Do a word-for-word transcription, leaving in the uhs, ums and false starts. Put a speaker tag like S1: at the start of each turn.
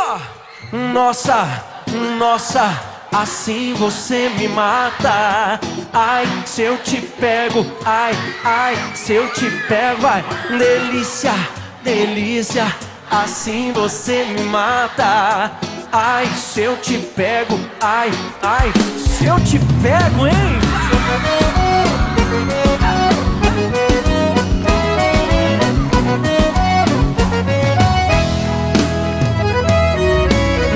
S1: Nossa, nossa, assim você me mata. Ai, se eu te pego, ai, ai, se eu te pego, ai, delícia, delícia, assim você me mata. Ai, se eu te pego, ai, ai, se eu te pego, hein?